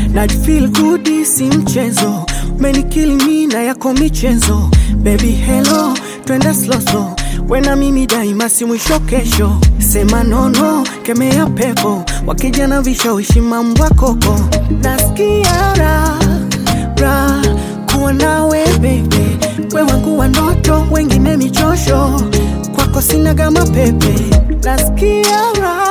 na feel good si mchezo, umenikill me na yako michezo. Baby hello, twende slow slow, wena mimi daima si mwisho kesho. Sema nono, kemea pepo, wakija na vishawishi mambo ya koko. Nasikia ra kuwa nawe baby, we wangu wa ndoto, wengine michosho, kwako sina gama pepe. Nasikia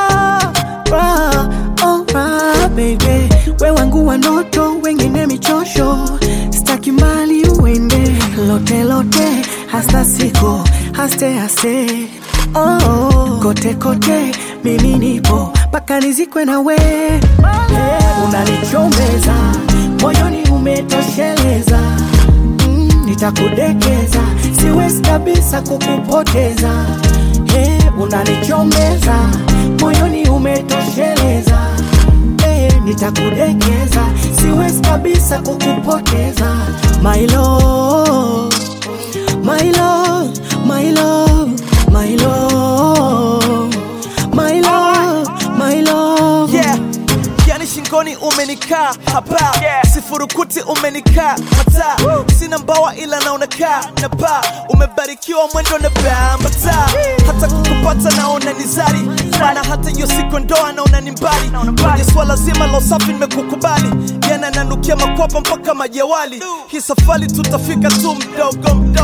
baby, we wangu wa ndoto, wengine michosho, staki mbali uende. Lote lote, hasta siko, haste kote kote, mimi nipo paka nizikwe na we. Unanichomeza, moyoni umetosheleza, nitakudekeza, siwezi kabisa kukupoteza. Unanichomeza, moyoni umetosheleza, nitakudekeza, siwezi kabisa kukupoteza. My love, my love, my love, my love, my love, my love. Yeah, yani shingoni umenikaa hapa, sifurukuti umenikaa hata, sina mbawa ila naonakaa na pa, umebarikiwa mwendo na bambata, hata kukupata naona nizari, mana hata hiyo siku ndoa naona ni mbali. Kwenye swala zima la usafi nimekukubali, yana nanukia makwapa mpaka majewali, hii safari tutafika tu mdogo mdogo.